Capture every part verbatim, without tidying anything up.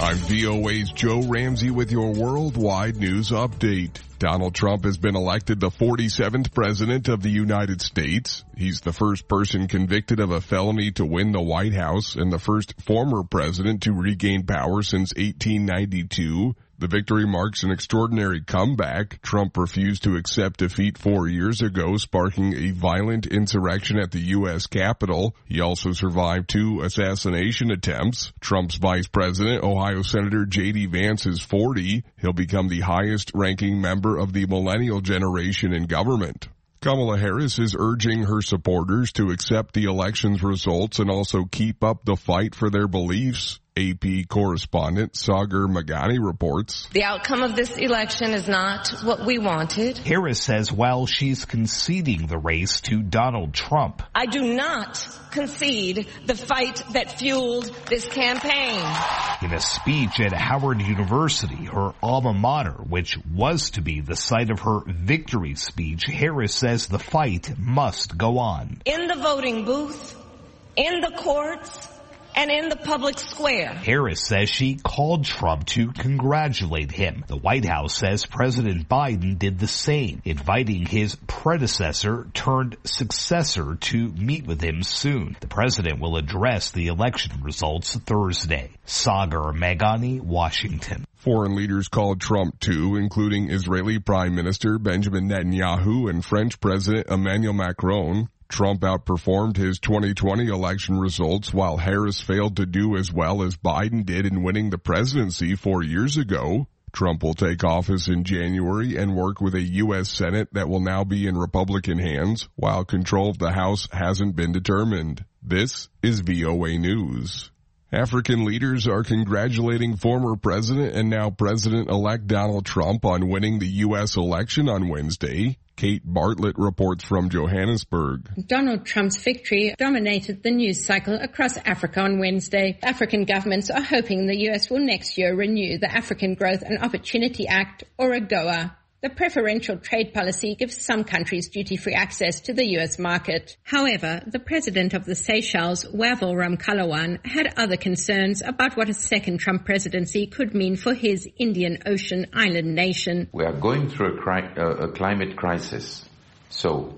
I'm V O A's Joe Ramsey with your worldwide news update. Donald Trump has been elected the forty-seventh president of the United States. He's the first person convicted of a felony to win the White House and the first former president to regain power since eighteen ninety-two. The victory marks an extraordinary comeback. Trump refused to accept defeat four years ago, sparking a violent insurrection at the U S Capitol. He also survived two assassination attempts. Trump's vice president, Ohio Senator J D Vance, is forty. He'll become the highest-ranking member of the millennial generation in government. Kamala Harris is urging her supporters to accept the election's results and also keep up the fight for their beliefs. A P correspondent Sagar Meghani reports. The outcome of this election is not what we wanted. Harris says while she's conceding the race to Donald Trump, I do not concede the fight that fueled this campaign. In a speech at Howard University, her alma mater, which was to be the site of her victory speech, Harris says the fight must go on. In the voting booth, in the courts, and in the public square. Harris says she called Trump to congratulate him. The White House says President Biden did the same, inviting his predecessor turned successor to meet with him soon. The president will address the election results Thursday. Sagar Meghani, Washington. Foreign leaders called Trump too, including Israeli Prime Minister Benjamin Netanyahu and French President Emmanuel Macron. Trump outperformed his twenty twenty election results while Harris failed to do as well as Biden did in winning the presidency four years ago. Trump will take office in January and work with a U S Senate that will now be in Republican hands, while control of the House hasn't been determined. This is V O A News. African leaders are congratulating former President and now President-elect Donald Trump on winning the U S election on Wednesday. Kate Bartlett reports from Johannesburg. Donald Trump's victory dominated the news cycle across Africa on Wednesday. African governments are hoping the U S will next year renew the African Growth and Opportunity Act, or AGOA. The preferential trade policy gives some countries duty-free access to the U S market. However, the president of the Seychelles, Wavel Ramkalawan, had other concerns about what a second Trump presidency could mean for his Indian Ocean island nation. We are going through a, cri- uh, a climate crisis. So,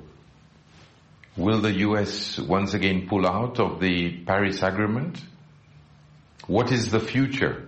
will the U S once again pull out of the Paris Agreement? What is the future?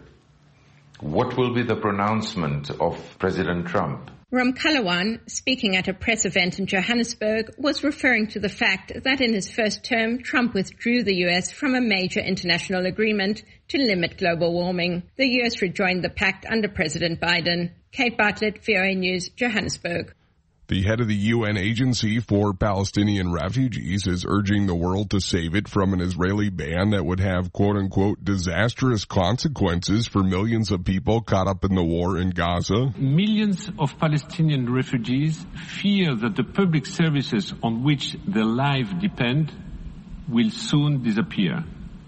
What will be the pronouncement of President Trump? Ramkalawan, speaking at a press event in Johannesburg, was referring to the fact that in his first term, Trump withdrew the U S from a major international agreement to limit global warming. The U S rejoined the pact under President Biden. Kate Bartlett, V O A News, Johannesburg. The head of the U N Agency for Palestinian Refugees is urging the world to save it from an Israeli ban that would have quote-unquote disastrous consequences for millions of people caught up in the war in Gaza. Millions of Palestinian refugees fear that the public services on which their lives depend will soon disappear.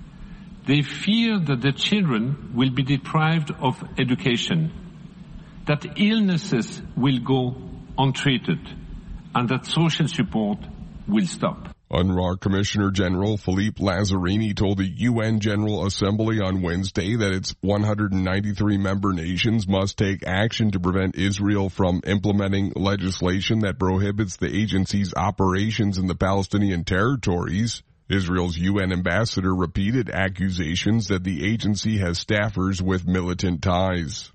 They fear that their children will be deprived of education, that illnesses will go untreated, and that social support will stop. UNRWA Commissioner General Philippe Lazzarini told the U N General Assembly on Wednesday that its one hundred ninety-three member nations must take action to prevent Israel from implementing legislation that prohibits the agency's operations in the Palestinian territories. Israel's U N ambassador repeated accusations that the agency has staffers with militant ties.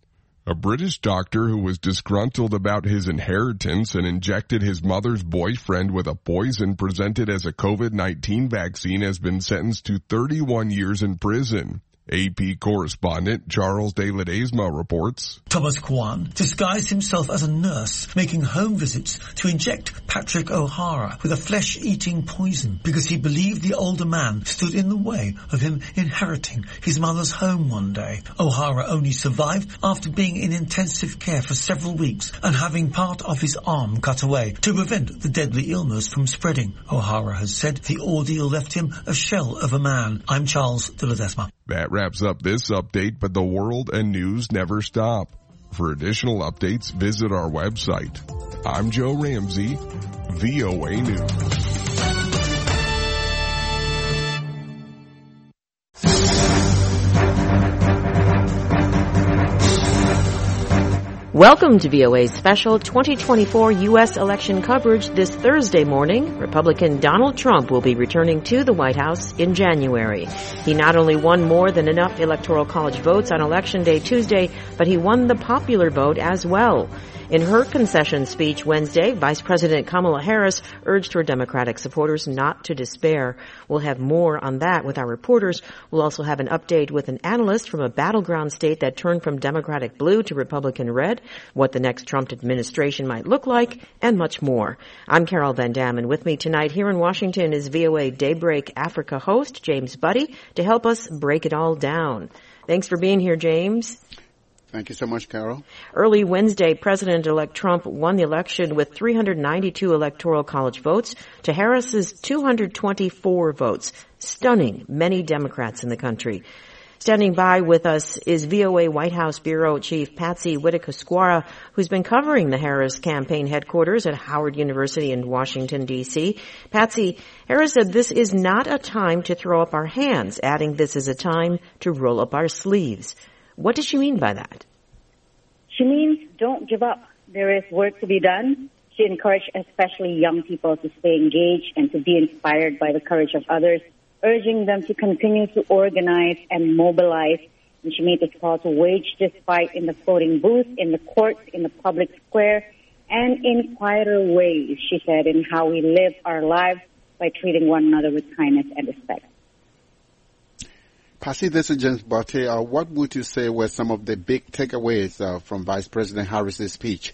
A British doctor who was disgruntled about his inheritance and injected his mother's boyfriend with a poison presented as a COVID nineteen vaccine has been sentenced to thirty-one years in prison. A P correspondent Charles de Ledesma reports. Thomas Kwan disguised himself as a nurse, making home visits to inject Patrick O'Hara with a flesh-eating poison because he believed the older man stood in the way of him inheriting his mother's home one day. O'Hara only survived after being in intensive care for several weeks and having part of his arm cut away to prevent the deadly illness from spreading. O'Hara has said the ordeal left him a shell of a man. I'm Charles de Ledesma. That wraps up this update, but the world and news never stop. For additional updates, visit our website. I'm Joe Ramsey, V O A News. Welcome to V O A's special twenty twenty-four U S election coverage this Thursday morning. Republican Donald Trump will be returning to the White House in January. He not only won more than enough Electoral College votes on Election Day Tuesday, but he won the popular vote as well. In her concession speech Wednesday, Vice President Kamala Harris urged her Democratic supporters not to despair. We'll have more on that with our reporters. We'll also have an update with an analyst from a battleground state that turned from Democratic blue to Republican red, what the next Trump administration might look like, and much more. I'm Carol Van Dam, and with me tonight here in Washington is V O A Daybreak Africa host James Buddy to help us break it all down. Thanks for being here, James. Thank you so much, Carol. Early Wednesday, President-elect Trump won the election with three hundred ninety-two Electoral College votes to Harris's two hundred twenty-four votes, stunning many Democrats in the country. Standing by with us is V O A White House Bureau Chief Patsy Widakuswara, who's been covering the Harris campaign headquarters at Howard University in Washington, D C Patsy, Harris said this is not a time to throw up our hands, adding this is a time to roll up our sleeves. What does she mean by that? She means don't give up. There is work to be done. She encouraged especially young people to stay engaged and to be inspired by the courage of others, urging them to continue to organize and mobilize. And she made this call to wage this fight in the voting booth, in the courts, in the public square, and in quieter ways, she said, in how we live our lives by treating one another with kindness and respect. Patsy, this is James Buddy. Uh, what would you say were some of the big takeaways uh, from Vice President Harris's speech?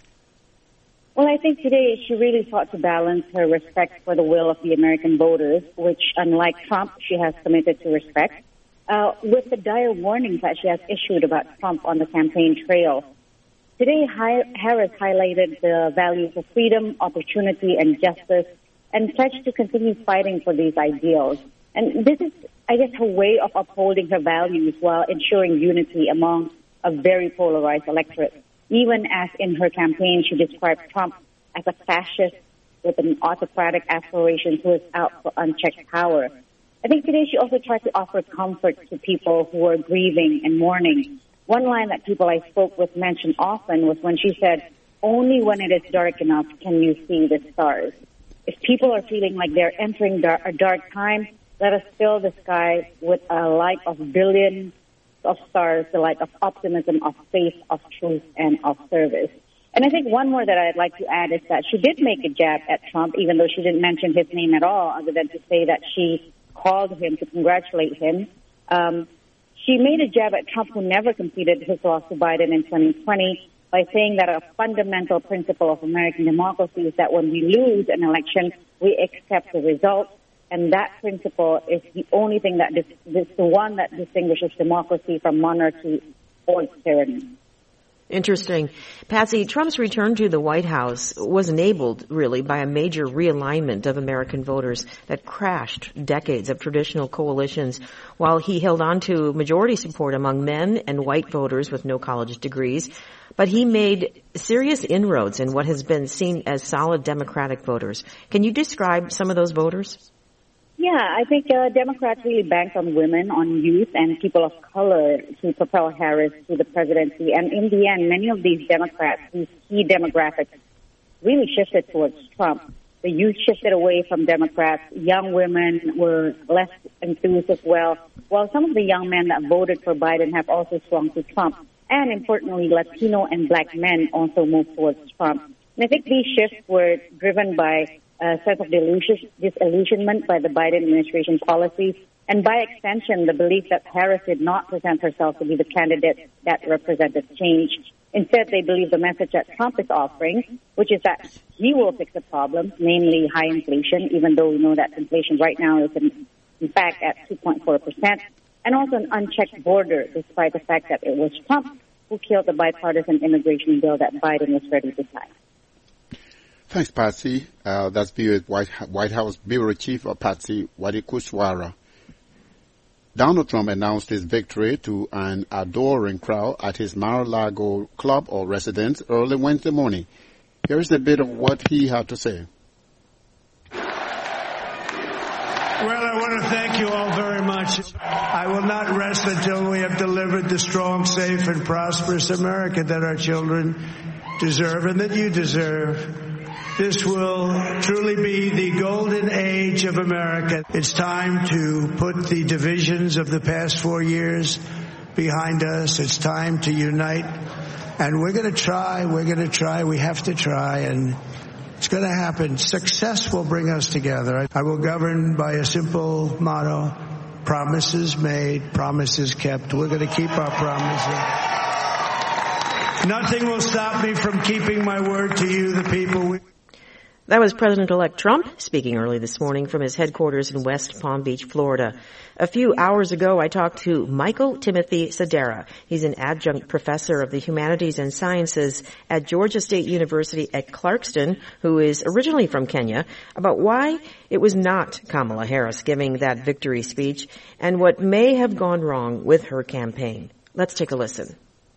Well, I think today she really sought to balance her respect for the will of the American voters, which, unlike Trump, she has committed to respect, uh, with the dire warnings that she has issued about Trump on the campaign trail. Today, Harris highlighted the values of freedom, opportunity, and justice, and pledged to continue fighting for these ideals. And this is, I guess, her way of upholding her values while ensuring unity among a very polarized electorate. Even as in her campaign, she described Trump as a fascist with an autocratic aspiration who is out for unchecked power. I think today she also tried to offer comfort to people who are grieving and mourning. One line that people I spoke with mentioned often was when she said, "Only when it is dark enough can you see the stars." If people are feeling like they're entering dar- a dark time, let us fill the sky with a light of billions of stars, the light of optimism, of faith, of truth, and of service. And I think one more that I'd like to add is that she did make a jab at Trump, even though she didn't mention his name at all, other than to say that she called him to congratulate him. Um, she made a jab at Trump, who never conceded his loss to Biden in twenty twenty, by saying that a fundamental principle of American democracy is that when we lose an election, we accept the result. And that principle is the only thing that dis- is the one that distinguishes democracy from monarchy or tyranny. Interesting. Patsy, Trump's return to the White House was enabled, really, by a major realignment of American voters that crashed decades of traditional coalitions. While he held on to majority support among men and white voters with no college degrees, but he made serious inroads in what has been seen as solid Democratic voters. Can you describe some of those voters? Yeah, I think uh, Democrats really banked on women, on youth, and people of color to propel Harris to the presidency. And in the end, many of these Democrats, these key demographics, really shifted towards Trump. The youth shifted away from Democrats. Young women were less enthused as well, while some of the young men that voted for Biden have also swung to Trump. And importantly, Latino and black men also moved towards Trump. And I think these shifts were driven by a sense of disillusionment by the Biden administration policies, and by extension, the belief that Harris did not present herself to be the candidate that represented change. Instead, they believe the message that Trump is offering, which is that he will fix the problem, namely high inflation, even though we know that inflation right now is in, in fact at two point four percent, and also an unchecked border, despite the fact that it was Trump who killed the bipartisan immigration bill that Biden was ready to sign. Thanks, Patsy. Uh, that's White, White House Bureau Chief of Patsy Widakuswara. Donald Trump announced his victory to an adoring crowd at his Mar-a-Lago club or residence early Wednesday morning. Here is a bit of what he had to say. Well, I want to thank you all very much. I will not rest until we have delivered the strong, safe, and prosperous America that our children deserve and that you deserve. This will truly be the golden age of America. It's time to put the divisions of the past four years behind us. It's time to unite. And we're going to try, we're going to try, we have to try, and it's going to happen. Success will bring us together. I will govern by a simple motto: promises made, promises kept. We're going to keep our promises. Nothing will stop me from keeping my word to you, the people. That was President-elect Trump speaking early this morning from his headquarters in West Palm Beach, Florida. A few hours ago, I talked to Michael Timothy Sedera. He's an adjunct professor of the humanities and sciences at Georgia State University at Clarkston, who is originally from Kenya, about why it was not Kamala Harris giving that victory speech and what may have gone wrong with her campaign. Let's take a listen.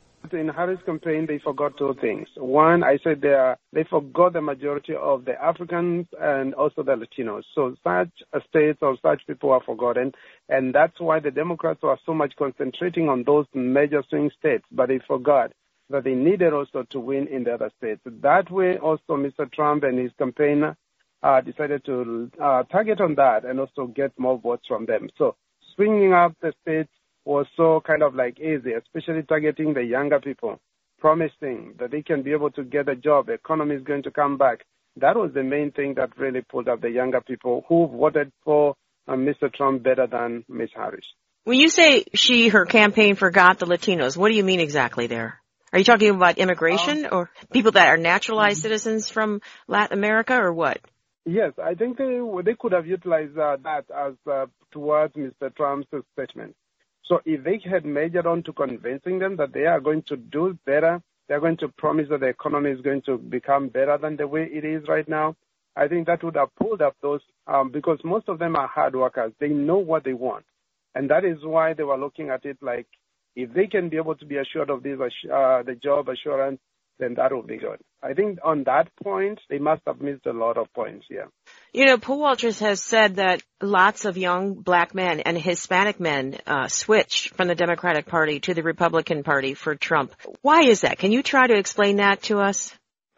In Harris' campaign, they forgot two things. One, I said they, are, they forgot the majority of the Africans and also the Latinos. So such states or such people are forgotten, and that's why the Democrats were so much concentrating on those major swing states, but they forgot that they needed also to win in the other states. That way, also, Mister Trump and his campaign uh, decided to uh, target on that and also get more votes from them. So swinging up the states was so kind of like easy, especially targeting the younger people, promising that they can be able to get a job, the economy is going to come back. That was the main thing that really pulled up the younger people who voted for uh, Mister Trump better than Miz Harris. When you say she, her campaign forgot the Latinos, what do you mean exactly there? Are you talking about immigration um, or people that are naturalized mm-hmm. citizens from Latin America or what? Yes, I think they, they could have utilized uh, that as uh, towards Mister Trump's statement. So if they had majored on to convincing them that they are going to do better, they're going to promise that the economy is going to become better than the way it is right now, I think that would have pulled up those, um, because most of them are hard workers. They know what they want. And that is why they were looking at it like, if they can be able to be assured of this, uh, the job assurance, then that will be good. I think on that point, they must have missed a lot of points, yeah. You know, Paul Walters has said that lots of young black men and Hispanic men uh, switch from the Democratic Party to the Republican Party for Trump. Why is that? Can you try to explain that to us?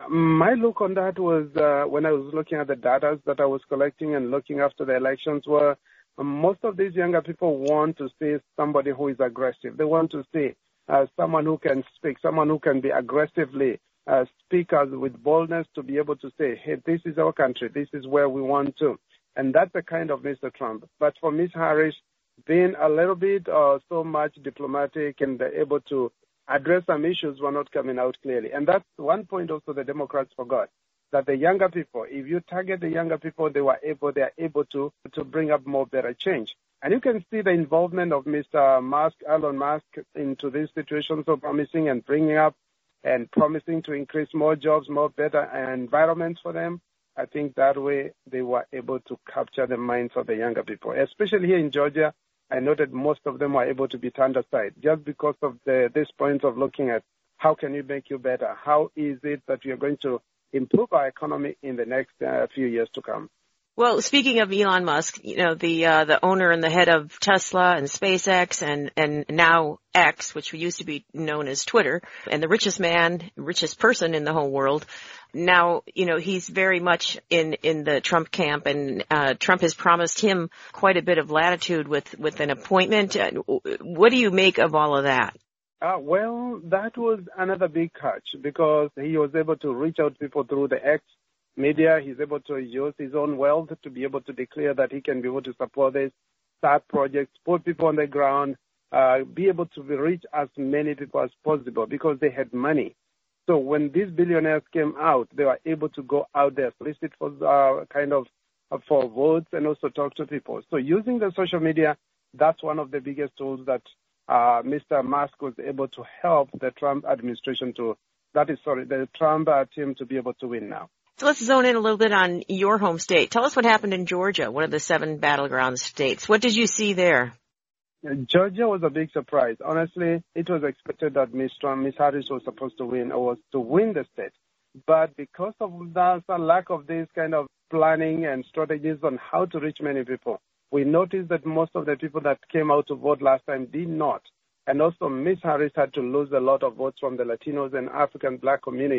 My look on that was uh, when I was looking at the data that I was collecting and looking after the elections were um, most of these younger people want to see somebody who is aggressive. They want to see Uh, someone who can speak, someone who can be aggressively uh, speak as with boldness to be able to say, hey, this is our country, this is where we want to. And that's the kind of Mister Trump. But for Miz Harris, being a little bit uh, so much diplomatic and able to address some issues were not coming out clearly. And that's one point also the Democrats forgot, that the younger people, if you target the younger people, they were able, they are able to, to bring up more better change. And you can see the involvement of Mister Musk, Elon Musk, into this situation, so promising and bringing up and promising to increase more jobs, more better environments for them. I think that way they were able to capture the minds of the younger people, especially here in Georgia. I noted most of them were able to be turned aside just because of the, this point of looking at how can we make you better? How is it that we are going to improve our economy in the next uh, few years to come? Well, speaking of Elon Musk, you know, the uh, the owner and the head of Tesla and SpaceX and, and now X, which used to be known as Twitter, and the richest man, richest person in the whole world. Now, you know, he's very much in, in the Trump camp, and uh, Trump has promised him quite a bit of latitude with, with an appointment. What do you make of all of that? Uh, well, that was another big catch because he was able to reach out to people through the X media. He's able to use his own wealth to be able to declare that he can be able to support this, start projects, put people on the ground, uh, be able to reach as many people as possible because they had money. So when these billionaires came out, they were able to go out there, solicit for uh, kind of uh, for votes and also talk to people. So using the social media, that's one of the biggest tools that uh, Mister Musk was able to help the Trump administration to, that is, sorry, the Trump uh, team to be able to win now. So let's zone in a little bit on your home state. Tell us what happened in Georgia, one of the seven battleground states. What did you see there? Georgia was a big surprise. Honestly, it was expected that Miz Trump, Miz Harris was supposed to win or was to win the state. But because of the lack of this kind of planning and strategies on how to reach many people, we noticed that most of the people that came out to vote last time did not. And also Miz Harris had to lose a lot of votes from the Latinos and African black communities.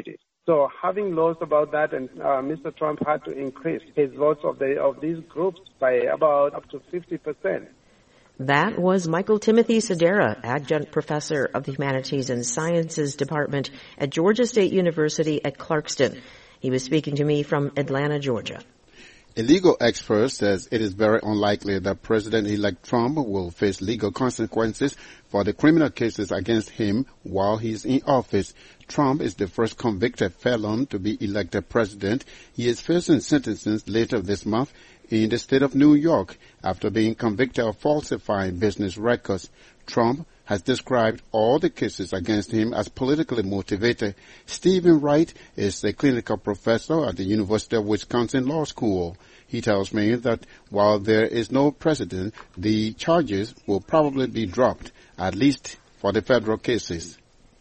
So having laws about that, and uh, Mister Trump had to increase his votes of the of these groups by about up to fifty percent. That was Michael Timothy Sedera, adjunct professor of the Humanities and Sciences Department at Georgia State University at Clarkston. He was speaking to me from Atlanta, Georgia. A legal expert says it is very unlikely that President-elect Trump will face legal consequences for the criminal cases against him while he is in office. Trump is the first convicted felon to be elected president. He is facing sentencing later this month in the state of New York after being convicted of falsifying business records. Trump has described all the cases against him as politically motivated. Stephen Wright is a clinical professor at the University of Wisconsin Law School. He tells me that while there is no precedent, the charges will probably be dropped, at least for the federal cases.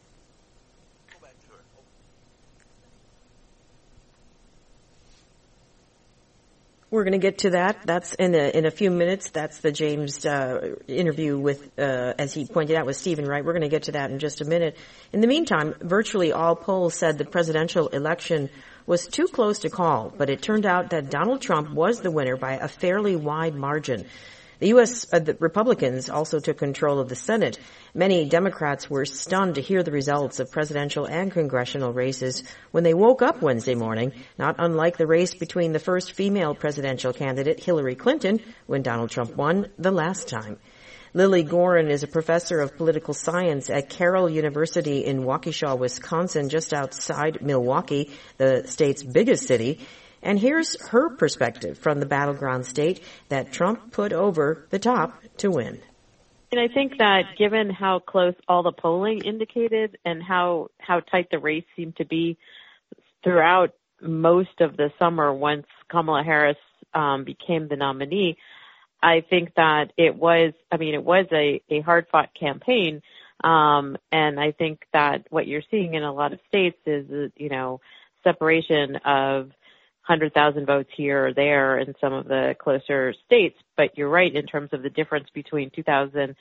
We're going to get to that. That's in a, in a few minutes. That's the James uh, interview with, uh, as he pointed out, with Stephen Wright. We're going to get to that in just a minute. In the meantime, virtually all polls said the presidential election was too close to call, but it turned out that Donald Trump was the winner by a fairly wide margin. The U S. Uh, the Republicans also took control of the Senate. Many Democrats were stunned to hear the results of presidential and congressional races when they woke up Wednesday morning, not unlike the race between the first female presidential candidate, Hillary Clinton, when Donald Trump won the last time. Lily Gorin is a professor of political science at Carroll University in Waukesha, Wisconsin, just outside Milwaukee, the state's biggest city. And here's her perspective from the battleground state that Trump put over the top to win. And I think that given how close all the polling indicated and how, how tight the race seemed to be throughout most of the summer once Kamala Harris um, became the nominee, I think that it was, I mean, it was a, a hard-fought campaign. Um, and I think that what you're seeing in a lot of states is, you know, separation of one hundred thousand votes here or there in some of the closer states. But you're right in terms of the difference between two thousand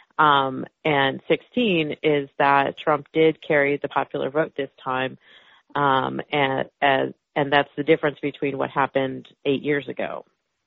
sixteen is that Trump did carry the popular vote this time. Um, and, and, and that's the difference between what happened eight years ago.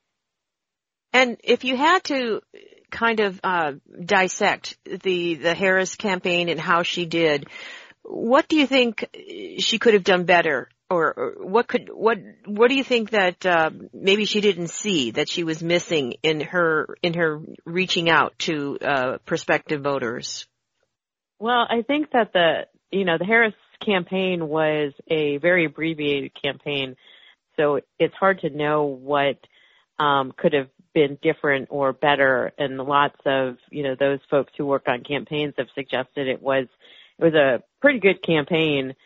And if you had to kind of uh, dissect the, the Harris campaign and how she did, what do you think she could have done better? Or, or what could what what do you think that uh, maybe she didn't see that she was missing in her in her reaching out to uh, prospective voters? Well, I think that the you know the Harris campaign was a very abbreviated campaign, so it's hard to know what um, could have been different or better. And lots of you know those folks who work on campaigns have suggested it was it was a pretty good campaign,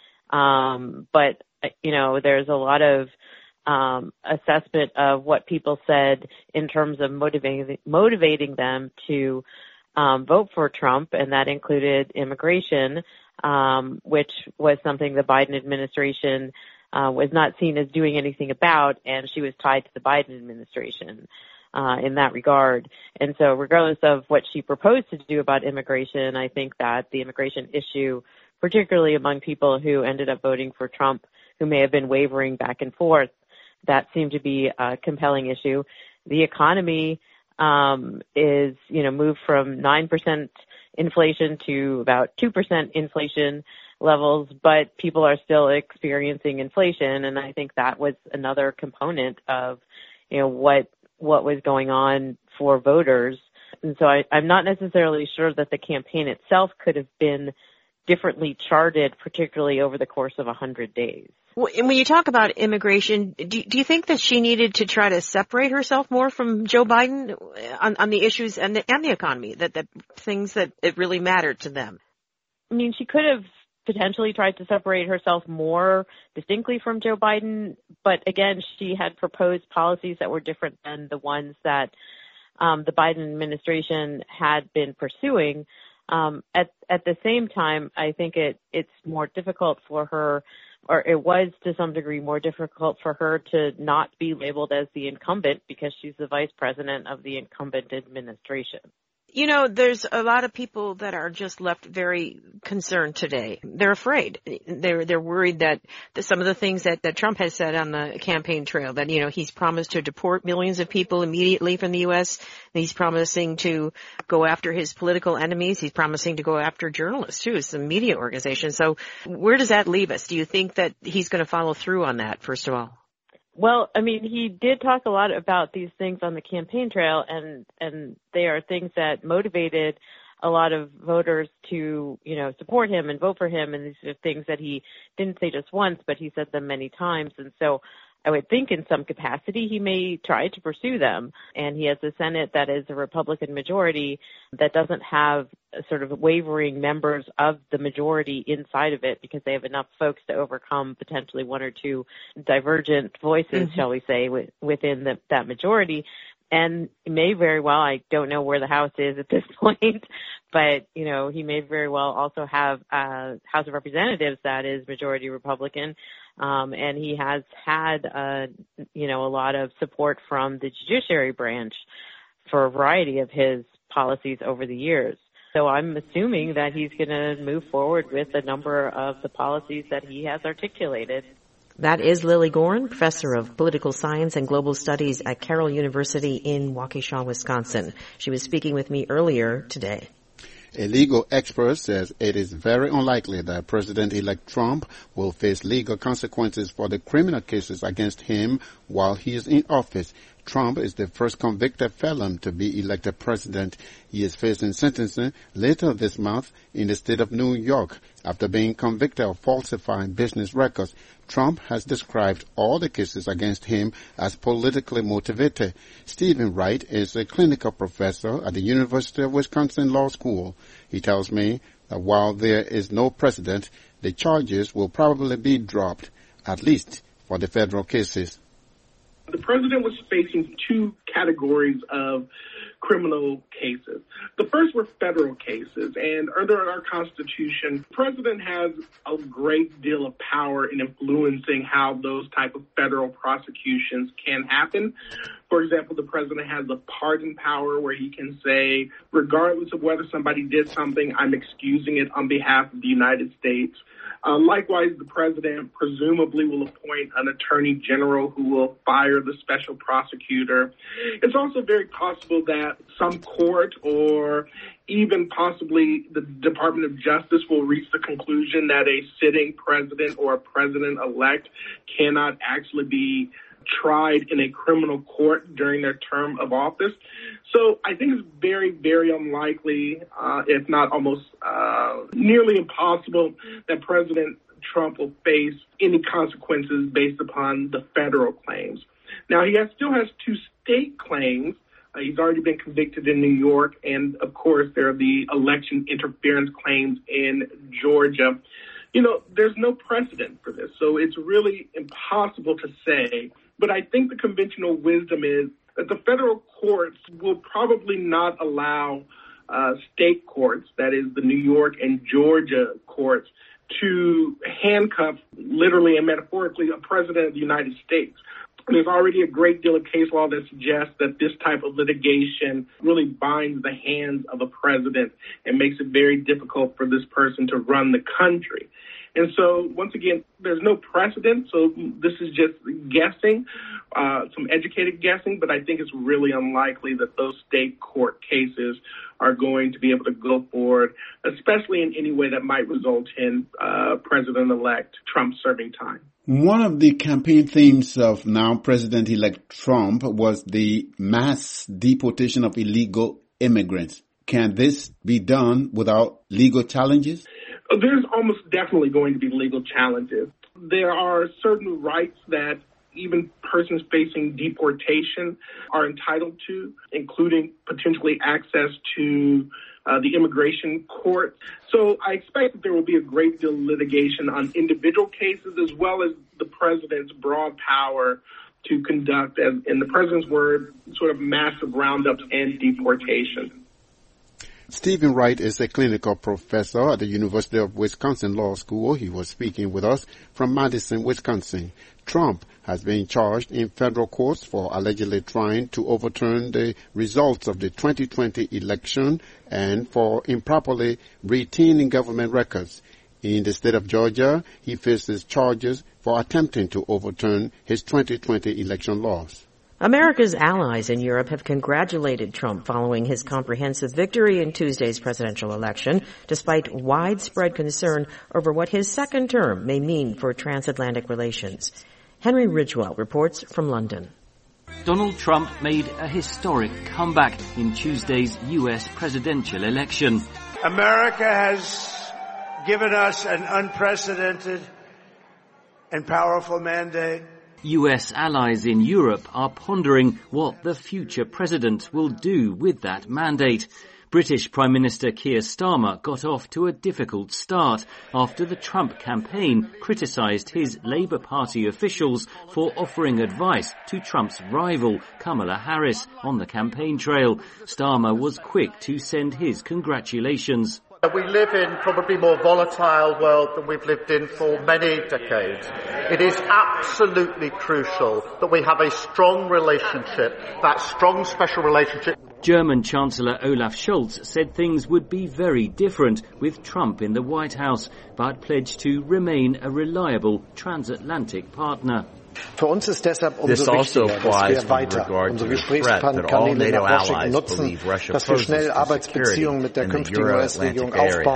um, but you know, there's a lot of um, assessment of what people said in terms of motivating motivating them to um, vote for Trump, and that included immigration, um, which was something the Biden administration uh, was not seen as doing anything about, and she was tied to the Biden administration uh, in that regard. And so regardless of what she proposed to do about immigration, I think that the immigration issue, particularly among people who ended up voting for Trump, who may have been wavering back and forth, that seemed to be a compelling issue. The economy um, is, you know, moved from nine percent inflation to about two percent inflation levels, but people are still experiencing inflation, and I think that was another component of, you know, what what was going on for voters. And so I, I'm not necessarily sure that the campaign itself could have been differently charted, particularly over the course of one hundred days. When you talk about immigration, do, do you think that she needed to try to separate herself more from Joe Biden on, on the issues and the, and the economy, that, that things that it really mattered to them? I mean, she could have potentially tried to separate herself more distinctly from Joe Biden, but again, she had proposed policies that were different than the ones that um, the Biden administration had been pursuing. Um, at, at the same time, I think it, it's more difficult for her, or it was to some degree more difficult for her to not be labeled as the incumbent because she's the vice president of the incumbent administration. You know, there's a lot of people that are just left very concerned today. They're afraid. They're they're worried that the, some of the things that, that Trump has said on the campaign trail, that, you know, he's promised to deport millions of people immediately from the U S. He's promising to go after his political enemies. He's promising to go after journalists, too, some media organizations. So where does that leave us? Do you think that he's going to follow through on that, first of all? Well, I mean, he did talk a lot about these things on the campaign trail, and, and they are things that motivated a lot of voters to, you know, support him and vote for him. And these are things that he didn't say just once, but he said them many times. And so I would think in some capacity he may try to pursue them. And he has a Senate that is a Republican majority that doesn't have sort of wavering members of the majority inside of it, because they have enough folks to overcome potentially one or two divergent voices, mm-hmm. shall we say, w- within the, that majority. And it may very well, I don't know where the House is at this point, but, you know, he may very well also have a House of Representatives that is majority Republican. Um, and he has had, uh, you know, a lot of support from the judiciary branch for a variety of his policies over the years. So I'm assuming that he's going to move forward with a number of the policies that he has articulated. That is Lily Goren, professor of political science and global studies at Carroll University in Waukesha, Wisconsin. She was speaking with me earlier today. A legal expert says it is very unlikely that President-elect Trump will face legal consequences for the criminal cases against him while he is in office. Trump is the first convicted felon to be elected president. He is facing sentencing later this month in the state of New York after being convicted of falsifying business records. Trump has described all the cases against him as politically motivated. Stephen Wright is a clinical professor at the University of Wisconsin Law School. He tells me that while there is no precedent, the charges will probably be dropped, at least for the federal cases. The president was facing two categories of criminal cases. The first were federal cases, and under our Constitution, the president has a great deal of power in influencing how those type of federal prosecutions can happen. For example, the president has the pardon power where he can say, regardless of whether somebody did something, I'm excusing it on behalf of the United States. Uh, likewise, the president presumably will appoint an attorney general who will fire the special prosecutor. It's also very possible that some court or even possibly the Department of Justice will reach the conclusion that a sitting president or a president-elect cannot actually be tried in a criminal court during their term of office. So I think it's very, very unlikely, uh, if not almost uh, nearly impossible, that President Trump will face any consequences based upon the federal claims. Now, he has, still has two state claims. Uh, he's already been convicted in New York, and, of course, there are the election interference claims in Georgia. You know, there's no precedent for this, so it's really impossible to say. But I think the conventional wisdom is that the federal courts will probably not allow uh, state courts, that is the New York and Georgia courts, to handcuff, literally and metaphorically, a president of the United States. There's already a great deal of case law that suggests that this type of litigation really binds the hands of a president and makes it very difficult for this person to run the country. And so, once again, there's no precedent, so this is just guessing, uh, some educated guessing, but I think it's really unlikely that those state court cases are going to be able to go forward, especially in any way that might result in uh, President-elect Trump serving time. One of the campaign themes of now President-elect Trump was the mass deportation of illegal immigrants. Can this be done without legal challenges? There's almost definitely going to be legal challenges. There are certain rights that even persons facing deportation are entitled to, including potentially access to uh, the immigration court. So I expect that there will be a great deal of litigation on individual cases as well as the president's broad power to conduct, as in the president's word, sort of massive roundups and deportation. Stephen Wright is a clinical professor at the University of Wisconsin Law School. He was speaking with us from Madison, Wisconsin. Trump has been charged in federal courts for allegedly trying to overturn the results of the twenty twenty election and for improperly retaining government records. In the state of Georgia, he faces charges for attempting to overturn his twenty twenty election laws. America's allies in Europe have congratulated Trump following his comprehensive victory in Tuesday's presidential election, despite widespread concern over what his second term may mean for transatlantic relations. Henry Ridgwell reports from London. Donald Trump made a historic comeback in Tuesday's U S presidential election. America has given us an unprecedented and powerful mandate. U S allies in Europe are pondering what the future president will do with that mandate. British Prime Minister Keir Starmer got off to a difficult start after the Trump campaign criticised his Labour Party officials for offering advice to Trump's rival, Kamala Harris, on the campaign trail. Starmer was quick to send his congratulations. We live in probably a more volatile world than we've lived in for many decades. It is absolutely crucial that we have a strong relationship, that strong special relationship. German Chancellor Olaf Scholz said things would be very different with Trump in the White House, but pledged to remain a reliable transatlantic partner. This also applies with regard to the threat that all NATO allies believe Russia poses to security in the Euro-Atlantic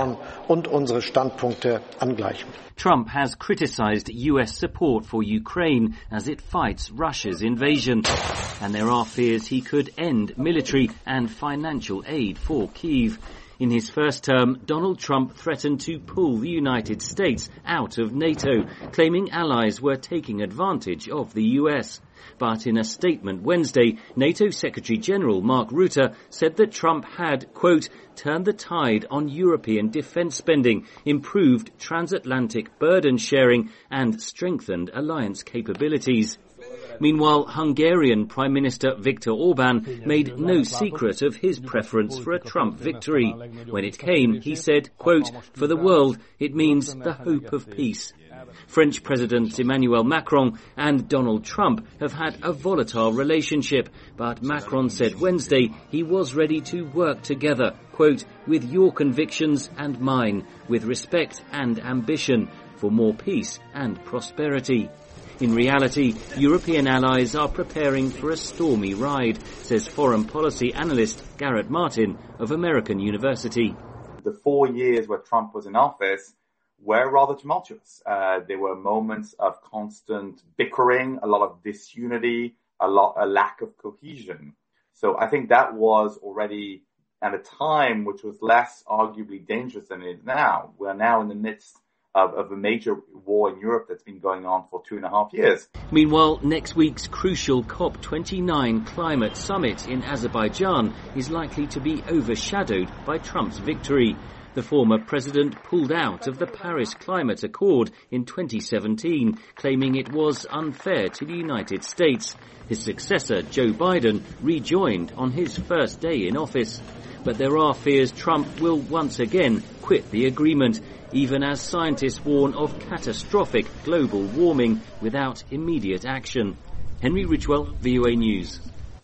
area. Trump has criticized U S support for Ukraine as it fights Russia's invasion, and there are fears he could end military and financial aid for Kyiv. In his first term, Donald Trump threatened to pull the United States out of NATO, claiming allies were taking advantage of the U S. But in a statement Wednesday, NATO Secretary General Mark Rutte said that Trump had, quote, turned the tide on European defense spending, improved transatlantic burden sharing, and strengthened alliance capabilities. Meanwhile, Hungarian Prime Minister Viktor Orban made no secret of his preference for a Trump victory. When it came, he said, quote, for the world, it means the hope of peace. French President Emmanuel Macron and Donald Trump have had a volatile relationship, but Macron said Wednesday he was ready to work together, quote, with your convictions and mine, with respect and ambition, for more peace and prosperity. In reality, European allies are preparing for a stormy ride, says foreign policy analyst Garrett Martin of American University. The four years where Trump was in office were rather tumultuous. Uh, there were moments of constant bickering, a lot of disunity, a lot, a lack of cohesion. So I think that was already at a time which was less arguably dangerous than it is now. We're now in the midst Of, of a major war in Europe that's been going on for two and a half years. Meanwhile, next week's crucial COP twenty-nine climate summit in Azerbaijan is likely to be overshadowed by Trump's victory. The former president pulled out of the Paris Climate Accord in twenty seventeen, claiming it was unfair to the United States. His successor, Joe Biden, rejoined on his first day in office. But there are fears Trump will once again quit the agreement, even as scientists warn of catastrophic global warming without immediate action. Henry Ridgwell, V O A News.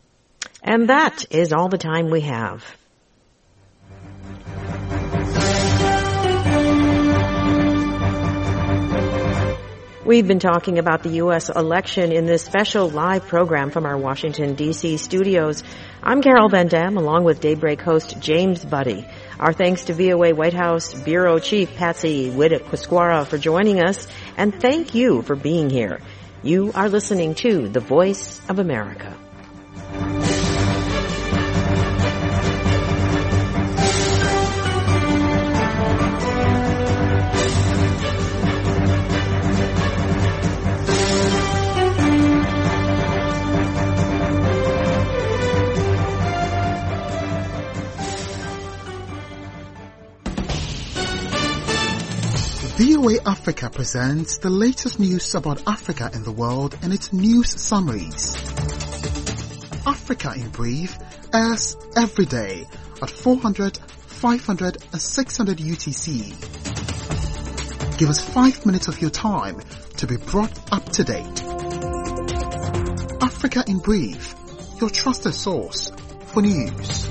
And that is all the time we have. We've been talking about the U S election in this special live program from our Washington, D C studios. I'm Carol Van Dam, along with Daybreak host James Buddy. Our thanks to V O A White House Bureau Chief Patsy Witt-Quisquara for joining us, and thank you for being here. You are listening to The Voice of America. V O A Africa presents the latest news about Africa and the world in its news summaries. Africa in Brief airs every day at four hundred, five hundred and six hundred U T C. Give us five minutes of your time to be brought up to date. Africa in Brief, your trusted source for news.